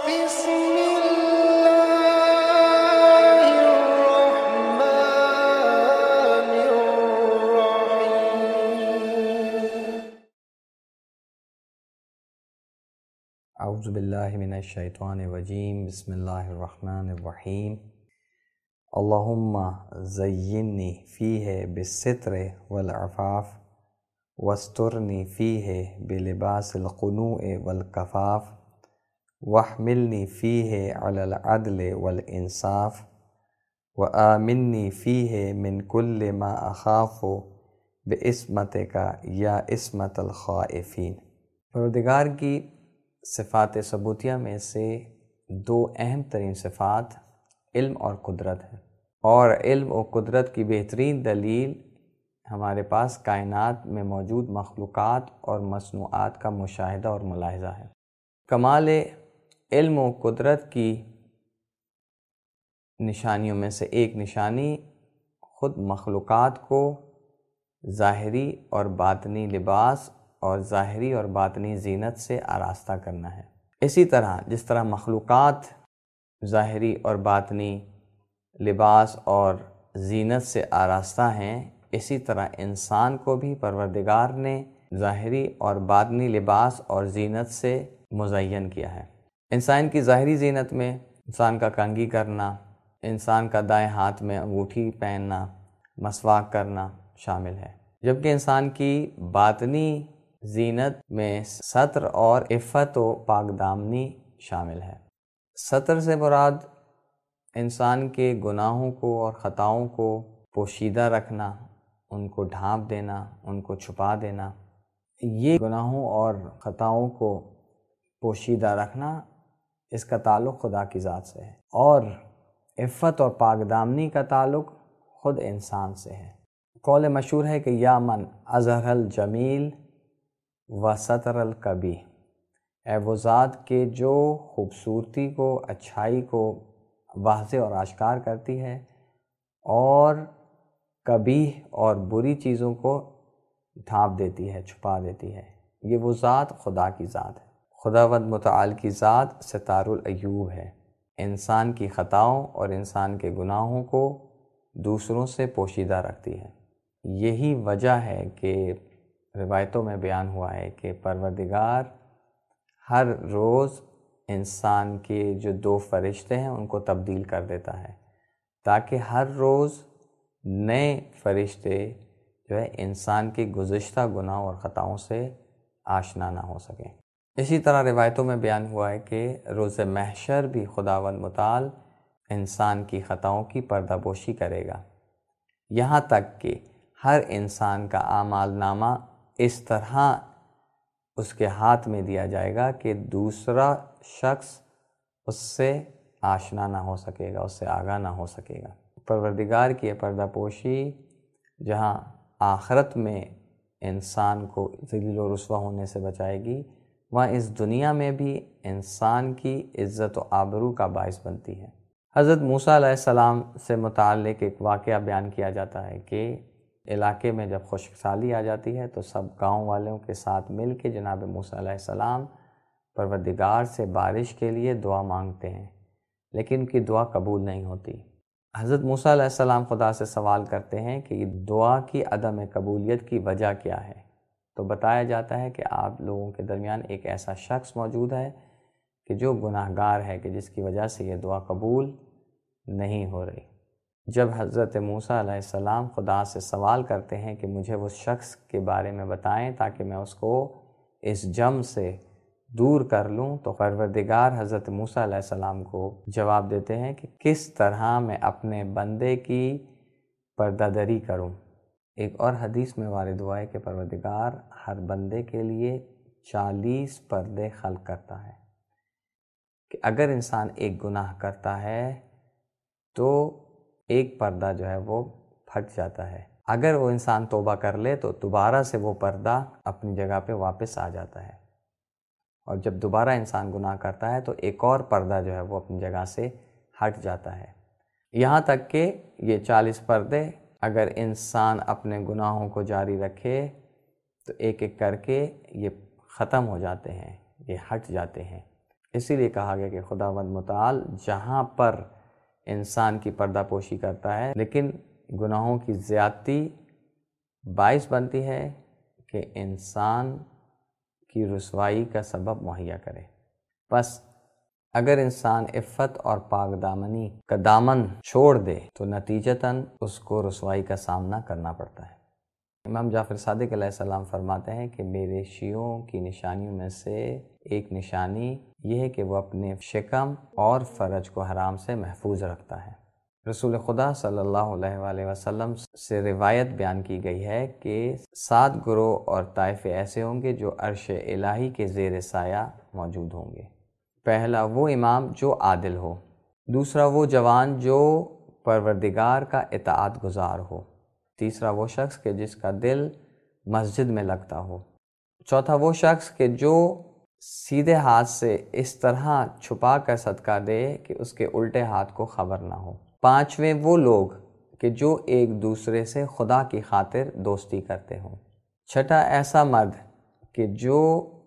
بسم الله الرحمن الرحيم. اعوذ باللہ من الشیطان الرجیم. بسم اللہ الرحمن الرحیم. اللہم زینی فیہ بالستر والعفاف واسترنی فیہ بلباس القنوع والکفاف واحملنی فیہ علی العدل والانصاف وآمنی فیہ من کل ما اخاف بعصمتک یا عصمت الخائفین. پروردگار کی صفات ثبوتیہ میں سے دو اہم ترین صفات علم اور قدرت ہے، اور علم و قدرت کی بہترین دلیل ہمارے پاس کائنات میں موجود مخلوقات اور مصنوعات کا مشاہدہ اور ملاحظہ ہے. کمال علم و قدرت کی نشانیوں میں سے ایک نشانی خود مخلوقات کو ظاہری اور باطنی لباس اور ظاہری اور باطنی زینت سے آراستہ کرنا ہے. اسی طرح جس طرح مخلوقات ظاہری اور باطنی لباس اور زینت سے آراستہ ہیں، اسی طرح انسان کو بھی پروردگار نے ظاہری اور باطنی لباس اور زینت سے مزین کیا ہے. انسان کی ظاہری زینت میں انسان کا کنگھی کرنا، انسان کا دائیں ہاتھ میں انگوٹھی پہننا، مسواک کرنا شامل ہے، جبکہ انسان کی باطنی زینت میں ستر اور عفت و پاک دامنی شامل ہے. ستر سے مراد انسان کے گناہوں کو اور خطاؤں کو پوشیدہ رکھنا، ان کو ڈھانپ دینا، ان کو چھپا دینا. یہ گناہوں اور خطاؤں کو پوشیدہ رکھنا، اس کا تعلق خدا کی ذات سے ہے، اور عفت اور پاک دامنی کا تعلق خود انسان سے ہے. قول مشہور ہے کہ یا من اظہر الجمیل و ستر القبیح، اے وہ ذات کے جو خوبصورتی کو، اچھائی کو واضح اور آشکار کرتی ہے اور قبیح اور بری چیزوں کو ڈھانپ دیتی ہے، چھپا دیتی ہے. یہ وہ ذات خدا کی ذات ہے. خداوند متعال کی ذات ستار العیوب ہے، انسان کی خطاؤں اور انسان کے گناہوں کو دوسروں سے پوشیدہ رکھتی ہے. یہی وجہ ہے کہ روایتوں میں بیان ہوا ہے کہ پروردگار ہر روز انسان کے جو دو فرشتے ہیں ان کو تبدیل کر دیتا ہے، تاکہ ہر روز نئے فرشتے جو ہے انسان کے گزشتہ گناہوں اور خطاؤں سے آشنا نہ ہو سکیں. اسی طرح روایتوں میں بیان ہوا ہے کہ روز محشر بھی خداوند متعال انسان کی خطاؤں کی پردہ پوشی کرے گا، یہاں تک کہ ہر انسان کا اعمال نامہ اس طرح اس کے ہاتھ میں دیا جائے گا کہ دوسرا شخص اس سے آشنا نہ ہو سکے گا، اس سے آگاہ نہ ہو سکے گا. پروردگار کی یہ پردہ پوشی جہاں آخرت میں انسان کو ذلیل و رسوا ہونے سے بچائے گی، وہاں اس دنیا میں بھی انسان کی عزت و آبرو کا باعث بنتی ہے. حضرت موسیٰ علیہ السلام سے متعلق ایک واقعہ بیان کیا جاتا ہے کہ علاقے میں جب خشک سالی آ جاتی ہے تو سب گاؤں والوں کے ساتھ مل کے جناب موسیٰ علیہ السلام پروردگار سے بارش کے لیے دعا مانگتے ہیں، لیکن ان کی دعا قبول نہیں ہوتی. حضرت موسیٰ علیہ السلام خدا سے سوال کرتے ہیں کہ دعا کی عدم قبولیت کی وجہ کیا ہے؟ تو بتایا جاتا ہے کہ آپ لوگوں کے درمیان ایک ایسا شخص موجود ہے کہ جو گناہ گار ہے، کہ جس کی وجہ سے یہ دعا قبول نہیں ہو رہی. جب حضرت موسیٰ علیہ السلام خدا سے سوال کرتے ہیں کہ مجھے اس شخص کے بارے میں بتائیں تاکہ میں اس کو اس جم سے دور کر لوں، تو پروردگار حضرت موسیٰ علیہ السلام کو جواب دیتے ہیں کہ کس طرح میں اپنے بندے کی پردہ دری کروں. ایک اور حدیث میں وارد ہوا ہے کہ پروردگار ہر بندے کے لیے 40 پردے خلق کرتا ہے، کہ اگر انسان ایک گناہ کرتا ہے تو ایک پردہ جو ہے وہ پھٹ جاتا ہے. اگر وہ انسان توبہ کر لے تو دوبارہ سے وہ پردہ اپنی جگہ پہ واپس آ جاتا ہے، اور جب دوبارہ انسان گناہ کرتا ہے تو ایک اور پردہ جو ہے وہ اپنی جگہ سے ہٹ جاتا ہے. یہاں تک کہ یہ 40 پردے اگر انسان اپنے گناہوں کو جاری رکھے تو ایک ایک کر کے یہ ختم ہو جاتے ہیں، یہ ہٹ جاتے ہیں. اسی لیے کہا گیا کہ خداوند متعال جہاں پر انسان کی پردہ پوشی کرتا ہے لیکن گناہوں کی زیادتی باعث بنتی ہے کہ انسان کی رسوائی کا سبب مہیا کرے۔ بس اگر انسان عفت اور پاک دامنی کا دامن چھوڑ دے تو نتیجتاً اس کو رسوائی کا سامنا کرنا پڑتا ہے۔ امام جعفر صادق علیہ السلام فرماتے ہیں کہ میرے شیعوں کی نشانیوں میں سے ایک نشانی یہ ہے کہ وہ اپنے شکم اور فرج کو حرام سے محفوظ رکھتا ہے۔ رسول خدا صلی اللہ علیہ وآلہ وسلم سے روایت بیان کی گئی ہے کہ 7 گروہ اور طائفے ایسے ہوں گے جو عرش الہی کے زیر سایہ موجود ہوں گے۔ پہلا وہ امام جو عادل ہو، دوسرا وہ جوان جو پروردگار کا اطاعت گزار ہو، تیسرا وہ شخص کہ جس کا دل مسجد میں لگتا ہو، چوتھا وہ شخص کہ جو سیدھے ہاتھ سے اس طرح چھپا کر صدقہ دے کہ اس کے الٹے ہاتھ کو خبر نہ ہو، پانچویں وہ لوگ کہ جو ایک دوسرے سے خدا کی خاطر دوستی کرتے ہوں، چھٹا ایسا مرد کہ جو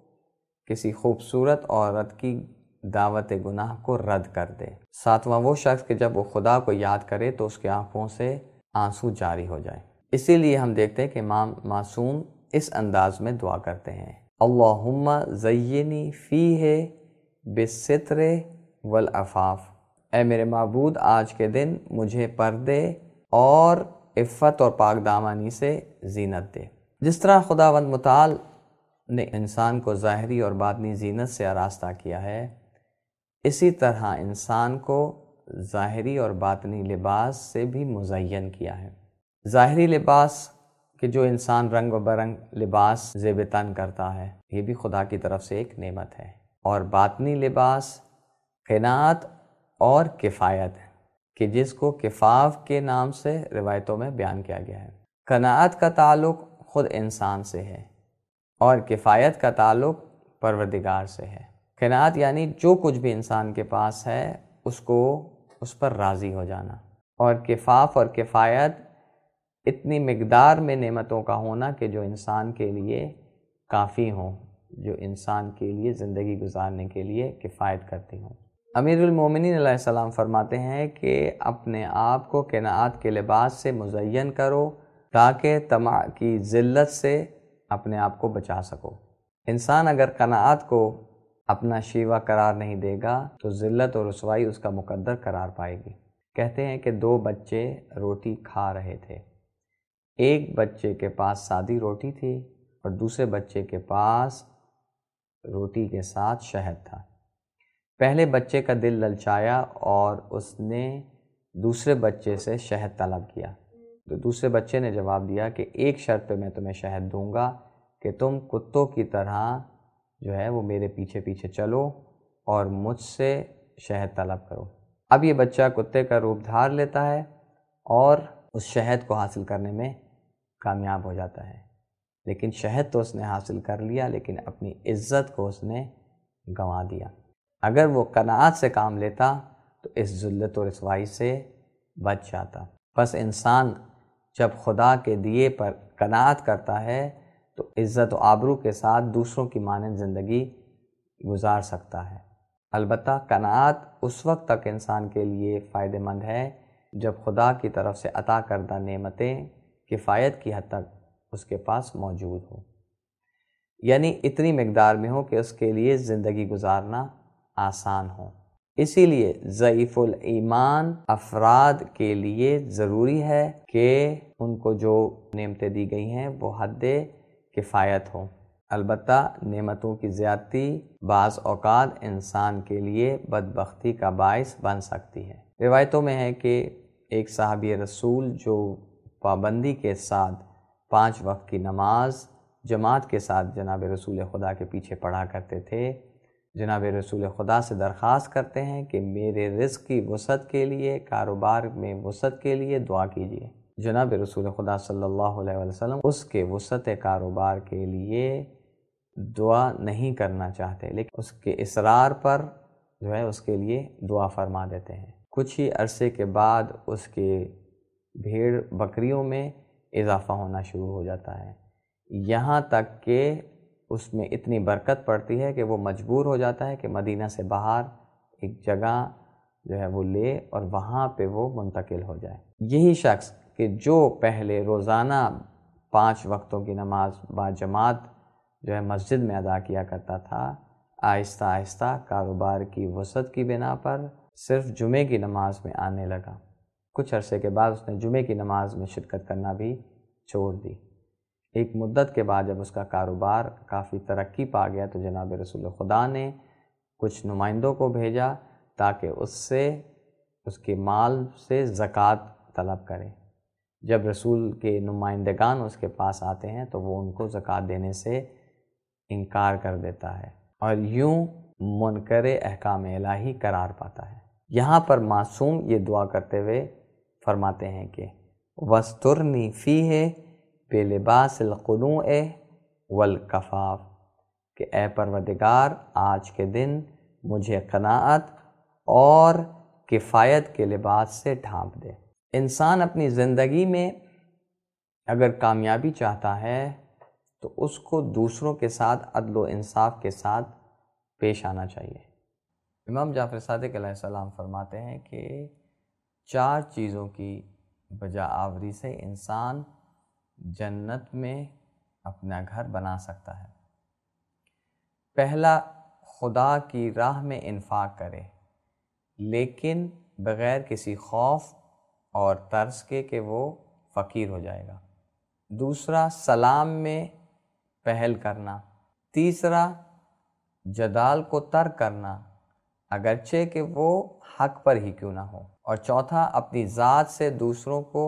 کسی خوبصورت عورت کی دعوت گناہ کو رد کر دے، ساتواں وہ شخص کہ جب وہ خدا کو یاد کرے تو اس کی آنکھوں سے آنسو جاری ہو جائے۔ اسی لیے ہم دیکھتے ہیں کہ امام معصوم اس انداز میں دعا کرتے ہیں، اللہم زینی فیہ بالستر والعفاف، اے میرے معبود آج کے دن مجھے پردے اور عفت اور پاک دامانی سے زینت دے۔ جس طرح خداوند متعال نے انسان کو ظاہری اور باطنی زینت سے آراستہ کیا ہے، اسی طرح انسان کو ظاہری اور باطنی لباس سے بھی مزین کیا ہے۔ ظاہری لباس کہ جو انسان رنگ و برنگ لباس زیب تن کرتا ہے، یہ بھی خدا کی طرف سے ایک نعمت ہے، اور باطنی لباس قناعت اور کفایت ہے کہ جس کو کفاف کے نام سے روایتوں میں بیان کیا گیا ہے۔ قناعت کا تعلق خود انسان سے ہے اور کفایت کا تعلق پروردگار سے ہے۔ قناعت یعنی جو کچھ بھی انسان کے پاس ہے اس پر راضی ہو جانا، اور کفاف اور کفایت اتنی مقدار میں نعمتوں کا ہونا کہ جو انسان کے لیے کافی ہوں، جو انسان کے لیے زندگی گزارنے کے لیے کفایت کرتی ہوں۔ امیر المومنین علیہ السلام فرماتے ہیں کہ اپنے آپ کو قناعت کے لباس سے مزین کرو تاکہ طمع کی ذلت سے اپنے آپ کو بچا سکو۔ انسان اگر قناعت کو اپنا شیوا قرار نہیں دے گا تو ذلت اور رسوائی اس کا مقدر قرار پائے گی۔ کہتے ہیں کہ 2 بچے روٹی کھا رہے تھے، ایک بچے کے پاس سادی روٹی تھی اور دوسرے بچے کے پاس روٹی کے ساتھ شہد تھا۔ پہلے بچے کا دل للچایا اور اس نے دوسرے بچے سے شہد طلب کیا، تو دوسرے بچے نے جواب دیا کہ ایک شرط پہ میں تمہیں شہد دوں گا کہ تم کتوں کی طرح جو ہے وہ میرے پیچھے پیچھے چلو اور مجھ سے شہد طلب کرو۔ اب یہ بچہ کتے کا روپ دھار لیتا ہے اور اس شہد کو حاصل کرنے میں کامیاب ہو جاتا ہے، لیکن شہد تو اس نے حاصل کر لیا لیکن اپنی عزت کو اس نے گنوا دیا۔ اگر وہ قناعت سے کام لیتا تو اس ذلت و رسوائی سے بچ جاتا۔ بس انسان جب خدا کے دیے پر قناعت کرتا ہے تو عزت و آبرو کے ساتھ دوسروں کی مانند زندگی گزار سکتا ہے۔ البتہ قناعت اس وقت تک انسان کے لیے فائدہ مند ہے جب خدا کی طرف سے عطا کردہ نعمتیں کفایت کی حد تک اس کے پاس موجود ہوں، یعنی اتنی مقدار میں ہو کہ اس کے لیے زندگی گزارنا آسان ہو۔ اسی لیے ضعیف الایمان افراد کے لیے ضروری ہے کہ ان کو جو نعمتیں دی گئی ہیں وہ حد کفایت ہو۔ البتہ نعمتوں کی زیادتی بعض اوقات انسان کے لیے بدبختی کا باعث بن سکتی ہے۔ روایتوں میں ہے کہ ایک صحابی رسول جو پابندی کے ساتھ 5 وقت کی نماز جماعت کے ساتھ جناب رسول خدا کے پیچھے پڑھا کرتے تھے، جناب رسول خدا سے درخواست کرتے ہیں کہ میرے رزق کی وسعت کے لیے، کاروبار میں وسعت کے لیے دعا کیجیے۔ جناب رسول خدا صلی اللہ علیہ وسلم اس کے وسعت کاروبار کے لیے دعا نہیں کرنا چاہتے، لیکن اس کے اصرار پر جو ہے اس کے لیے دعا فرما دیتے ہیں۔ کچھ ہی عرصے کے بعد اس کے بھیڑ بکریوں میں اضافہ ہونا شروع ہو جاتا ہے، یہاں تک کہ اس میں اتنی برکت پڑتی ہے کہ وہ مجبور ہو جاتا ہے کہ مدینہ سے باہر ایک جگہ جو ہے وہ لے اور وہاں پہ وہ منتقل ہو جائے۔ یہی شخص کہ جو پہلے روزانہ 5 وقتوں کی نماز باجماعت جو ہے مسجد میں ادا کیا کرتا تھا، آہستہ آہستہ کاروبار کی وسعت کی بنا پر صرف جمعے کی نماز میں آنے لگا۔ کچھ عرصے کے بعد اس نے جمعے کی نماز میں شرکت کرنا بھی چھوڑ دی۔ ایک مدت کے بعد جب اس کا کاروبار کافی ترقی پا گیا تو جناب رسول خدا نے کچھ نمائندوں کو بھیجا تاکہ اس کے مال سے زکوٰۃ طلب کرے۔ جب رسول کے نمائندگان اس کے پاس آتے ہیں تو وہ ان کو زکوٰۃ دینے سے انکار کر دیتا ہے اور یوں منکر احکام الہی قرار پاتا ہے۔ یہاں پر معصوم یہ دعا کرتے ہوئے فرماتے ہیں کہ وَاسْتُرْنِي فِيهِ بِلِبَاسِ الْقُنُوعِ وَالْکَفَافِ، کہ اے پروردگار آج کے دن مجھے قناعت اور کفایت کے لباس سے ڈھانپ دے۔ انسان اپنی زندگی میں اگر کامیابی چاہتا ہے تو اس کو دوسروں کے ساتھ عدل و انصاف کے ساتھ پیش آنا چاہیے۔ امام جعفر صادق علیہ السلام فرماتے ہیں کہ 4 چیزوں کی بجا آوری سے انسان جنت میں اپنا گھر بنا سکتا ہے۔ پہلا، خدا کی راہ میں انفاق کرے لیکن بغیر کسی خوف اور ترس کے کہ وہ فقیر ہو جائے گا۔ دوسرا، سلام میں پہل کرنا۔ تیسرا، جدال کو ترک کرنا اگرچہ کہ وہ حق پر ہی کیوں نہ ہو۔ اور چوتھا، اپنی ذات سے دوسروں کو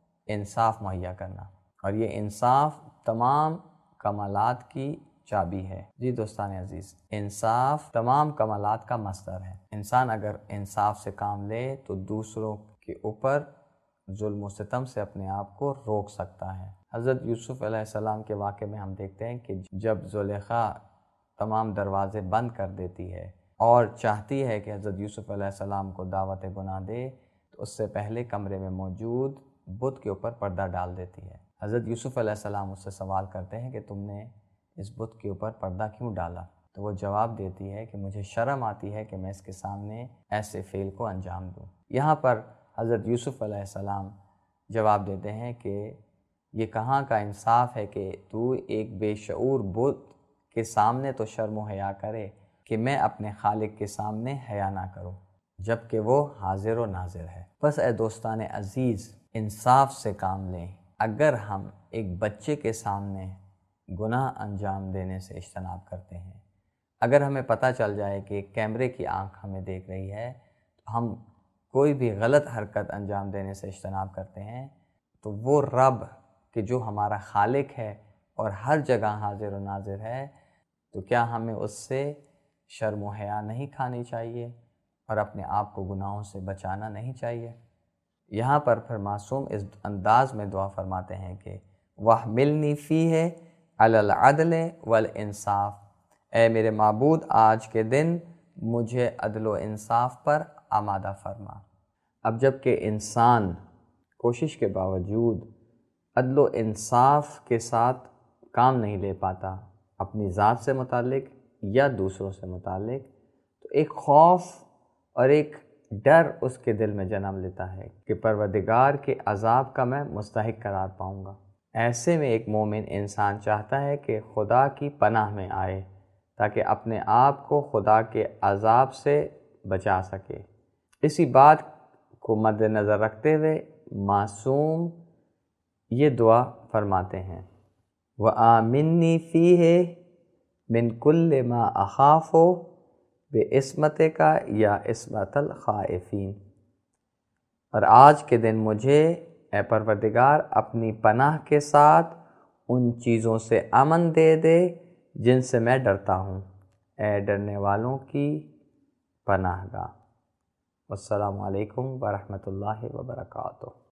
انصاف مہیا کرنا، اور یہ انصاف تمام کمالات کی چابی ہے۔ جی دوستان عزیز، انصاف تمام کمالات کا مصدر ہے۔ انسان اگر انصاف سے کام لے تو دوسروں کے اوپر ظلم و ستم سے اپنے آپ کو روک سکتا ہے۔ حضرت یوسف علیہ السلام کے واقعے میں ہم دیکھتے ہیں کہ جب زلیخا تمام دروازے بند کر دیتی ہے اور چاہتی ہے کہ حضرت یوسف علیہ السلام کو دعوت گناہ دے تو اس سے پہلے کمرے میں موجود بت کے اوپر پردہ ڈال دیتی ہے۔ حضرت یوسف علیہ السلام اس سے سوال کرتے ہیں کہ تم نے اس بت کے اوپر پردہ کیوں ڈالا؟ تو وہ جواب دیتی ہے کہ مجھے شرم آتی ہے کہ میں اس کے سامنے ایسے فعل کو انجام دوں۔ یہاں پر حضرت یوسف علیہ السلام جواب دیتے ہیں کہ یہ کہاں کا انصاف ہے کہ تو ایک بے شعور بت کے سامنے تو شرم و حیا کرے کہ میں اپنے خالق کے سامنے حیا نہ کروں جب کہ وہ حاضر و ناظر ہے۔ بس اے دوستان عزیز، انصاف سے کام لیں۔ اگر ہم ایک بچے کے سامنے گناہ انجام دینے سے اجتناب کرتے ہیں، اگر ہمیں پتہ چل جائے کہ کیمرے کی آنکھ ہمیں دیکھ رہی ہے تو ہم کوئی بھی غلط حرکت انجام دینے سے اجتناب کرتے ہیں، تو وہ رب کہ جو ہمارا خالق ہے اور ہر جگہ حاضر و ناظر ہے، تو کیا ہمیں اس سے شرم و حیا نہیں کھانی چاہیے اور اپنے آپ کو گناہوں سے بچانا نہیں چاہیے؟ یہاں پر پھر معصوم اس انداز میں دعا فرماتے ہیں کہ وَاحْمِلْنِي فِيهِ عَلَى الْعَدْلِ وَالْإِنصَافِ، اے میرے معبود آج کے دن مجھے عدل و انصاف پر آمادہ فرما۔ اب جب کہ انسان کوشش کے باوجود عدل و انصاف کے ساتھ کام نہیں لے پاتا اپنی ذات سے متعلق یا دوسروں سے متعلق، تو ایک خوف اور ایک ڈر اس کے دل میں جنم لیتا ہے کہ پروردگار کے عذاب کا میں مستحق قرار پاؤں گا۔ ایسے میں ایک مومن انسان چاہتا ہے کہ خدا کی پناہ میں آئے تاکہ اپنے آپ کو خدا کے عذاب سے بچا سکے۔ اسی بات کو مد نظر رکھتے ہوئے معصوم یہ دعا فرماتے ہیں وَآمِنِّي فِيهِ مِن كُلِّ مَا أَخَافُ بِعِصْمَتِكَ یا عصمت الخائفین، اور آج کے دن مجھے اے پروردگار اپنی پناہ کے ساتھ ان چیزوں سے امن دے دے جن سے میں ڈرتا ہوں، اے ڈرنے والوں کی پناہ گاہ۔ السلام علیکم ورحمۃ اللہ وبرکاتہ۔